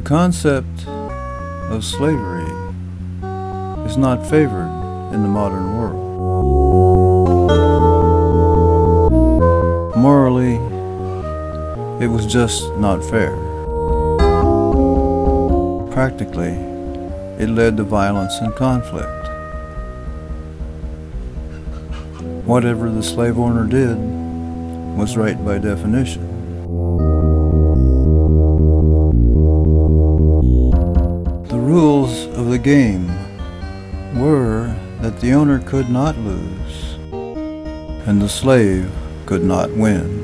concept of slavery is not favored in the modern world. Morally, it was just not fair. Practically, it led to violence and conflict. Whatever the slave owner did was right by definition. The rules of the game were that the owner could not lose and the slave could not win.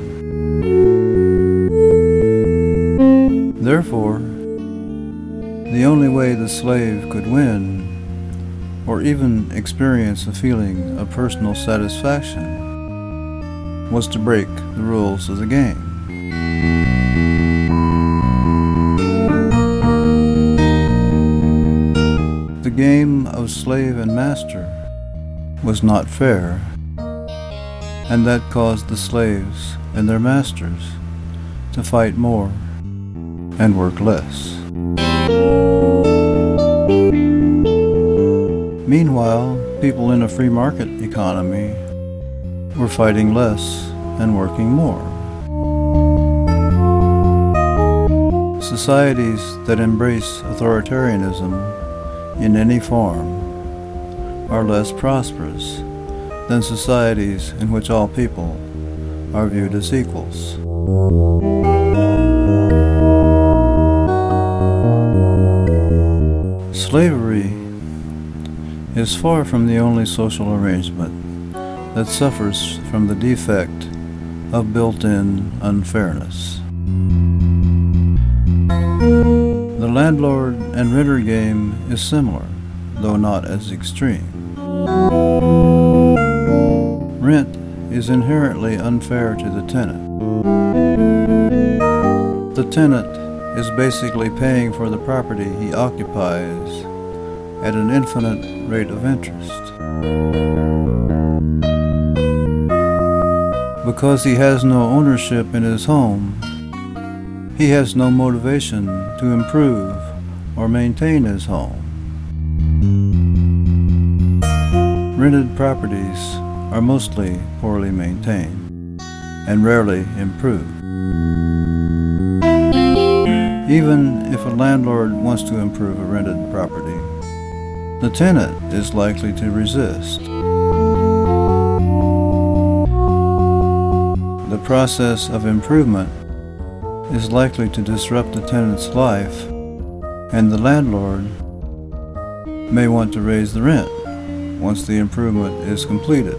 Therefore, the only way the slave could win or even experience a feeling of personal satisfaction was to break the rules of the game. The game of slave and master was not fair, and that caused the slaves and their masters to fight more and work less. Meanwhile, people in a free market economy were fighting less and working more. Societies that embrace authoritarianism in any form are less prosperous than societies in which all people are viewed as equals. Slavery is far from the only social arrangement that suffers from the defect of built-in unfairness. The landlord and renter game is similar, though not as extreme. Rent is inherently unfair to the tenant. The tenant is basically paying for the property he occupies at an infinite rate of interest. Because he has no ownership in his home, he has no motivation to improve or maintain his home. Rented properties are mostly poorly maintained and rarely improved. Even if a landlord wants to improve a rented property, the tenant is likely to resist. The process of improvement is likely to disrupt the tenant's life, and the landlord may want to raise the rent once the improvement is completed.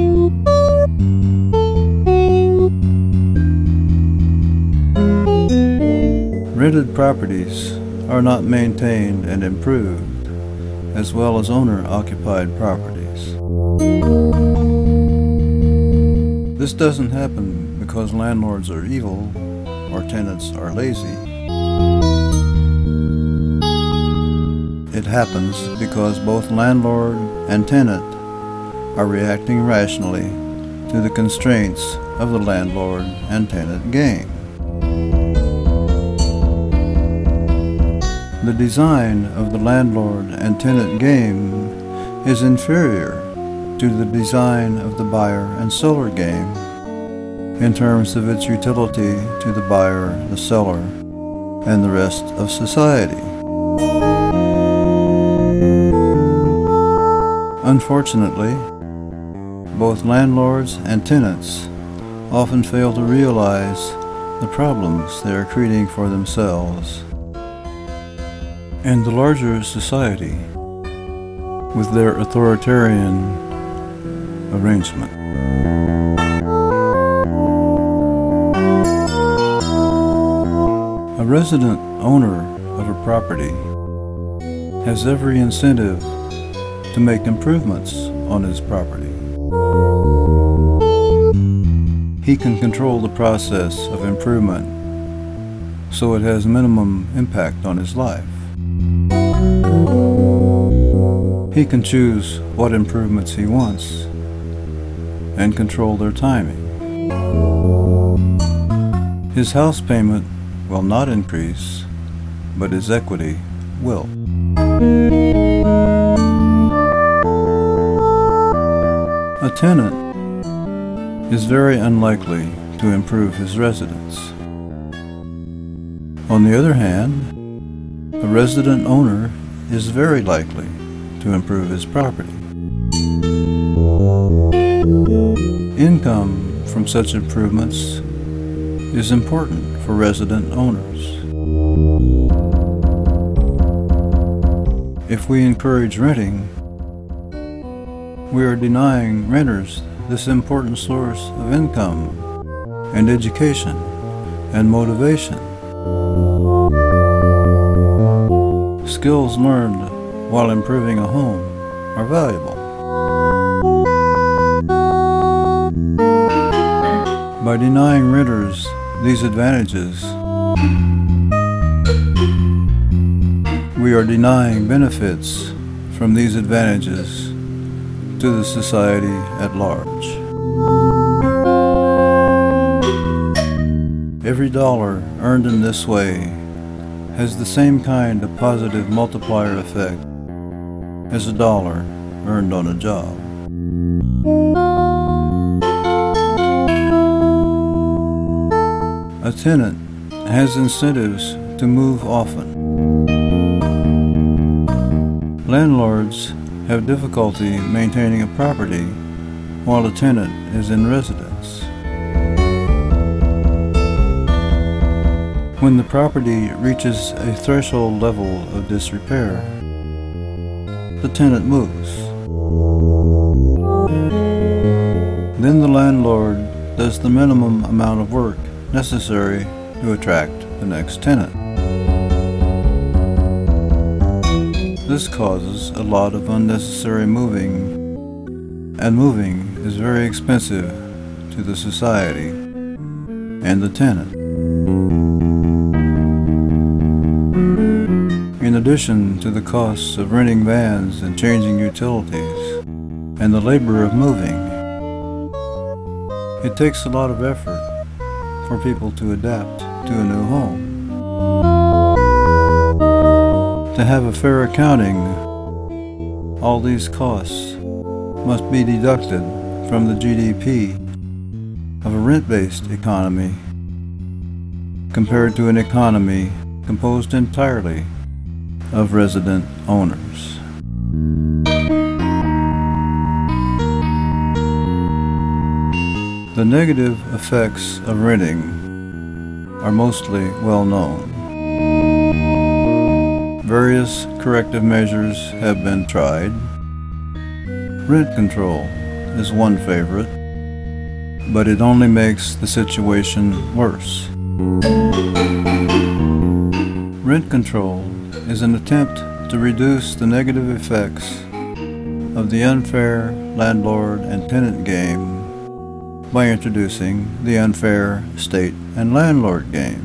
Rented properties are not maintained and improved as well as owner-occupied properties. This doesn't happen because landlords are evil or tenants are lazy. It happens because both landlord and tenant are reacting rationally to the constraints of the landlord and tenant game. The design of the landlord and tenant game is inferior to the design of the buyer and seller game in terms of its utility to the buyer, the seller, and the rest of society. Unfortunately, both landlords and tenants often fail to realize the problems they are creating for themselves and the larger society with their authoritarian arrangement. A resident owner of a property has every incentive to make improvements on his property. He can control the process of improvement so it has minimum impact on his life. He can choose what improvements he wants and control their timing. His house payment will not increase but his equity will. A tenant is very unlikely to improve his residence. On the other hand, a resident owner is very likely to improve his property. Income from such improvements is important for resident owners. If we encourage renting, we are denying renters this important source of income and education and motivation. Skills learned while improving a home are valuable. By denying renters these advantages, we are denying benefits from these advantages to the society at large. Every dollar earned in this way has the same kind of positive multiplier effect as a dollar earned on a job. A tenant has incentives to move often. Landlords have difficulty maintaining a property while a tenant is in residence. When the property reaches a threshold level of disrepair, the tenant moves. Then the landlord does the minimum amount of work necessary to attract the next tenant. This causes a lot of unnecessary moving, and moving is very expensive to the society and the tenant. In addition to the costs of renting vans and changing utilities and the labor of moving, it takes a lot of effort for people to adapt to a new home. To have a fair accounting, all these costs must be deducted from the GDP of a rent-based economy compared to an economy composed entirely of resident owners. The negative effects of renting are mostly well known. Various corrective measures have been tried. Rent control is one favorite, but it only makes the situation worse. Rent control is an attempt to reduce the negative effects of the unfair landlord and tenant game by introducing the unfair state and landlord game.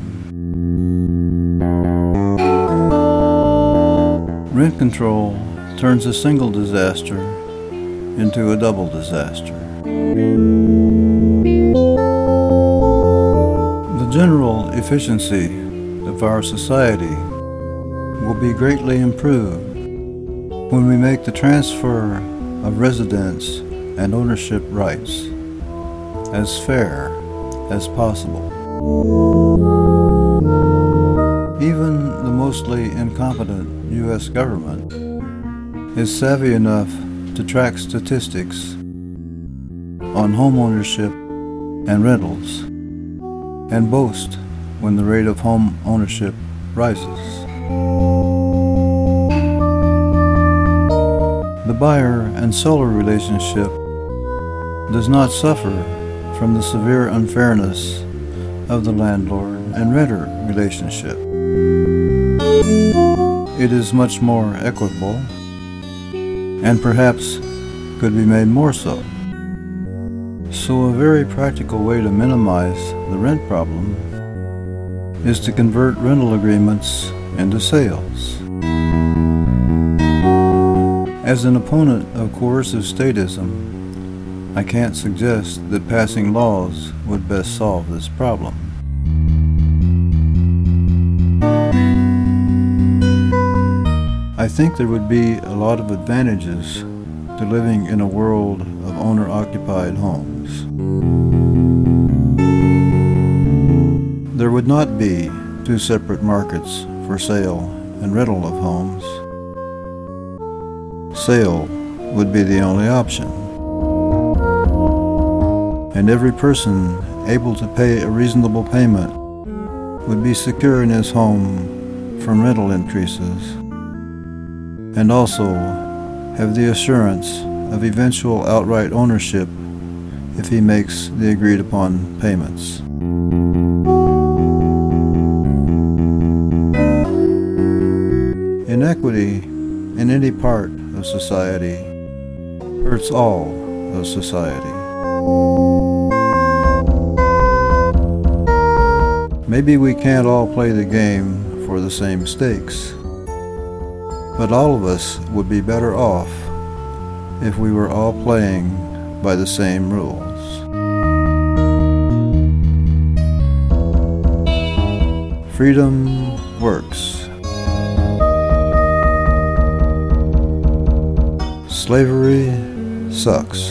Rent control turns a single disaster into a double disaster. The general efficiency of our society will be greatly improved when we make the transfer of residence and ownership rights as fair as possible. Even the mostly incompetent U.S. government is savvy enough to track statistics on home ownership and rentals and boast when the rate of home ownership rises. The buyer and seller relationship does not suffer from the severe unfairness of the landlord and renter relationship. It is much more equitable and perhaps could be made more so. So a very practical way to minimize the rent problem is to convert rental agreements into sales. As an opponent of coercive statism, I can't suggest that passing laws would best solve this problem. I think there would be a lot of advantages to living in a world of owner-occupied homes. There would not be two separate markets for sale and rental of homes. Sale would be the only option, and every person able to pay a reasonable payment would be secure in his home from rental increases, and also have the assurance of eventual outright ownership if he makes the agreed upon payments. Inequity in any part of society hurts all of society. Maybe we can't all play the game for the same stakes, but all of us would be better off if we were all playing by the same rules. Freedom works. Slavery sucks.